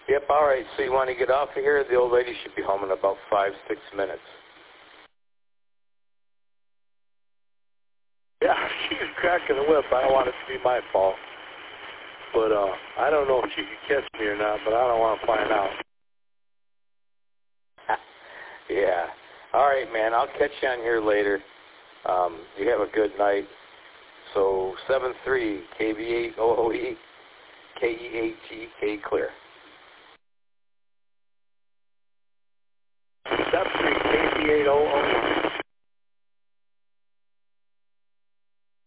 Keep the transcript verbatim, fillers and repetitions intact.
Yep, all right. So you want to get off of here? The old lady should be home in about five, six minutes. Yeah, she's cracking the whip. I don't want it to be my fault. But uh, I don't know if she can catch me or not, but I don't want to find out. Yeah. All right, man. I'll catch you on here later. Um, you have a good night. So seven three K V eight O O E K E A T K clear.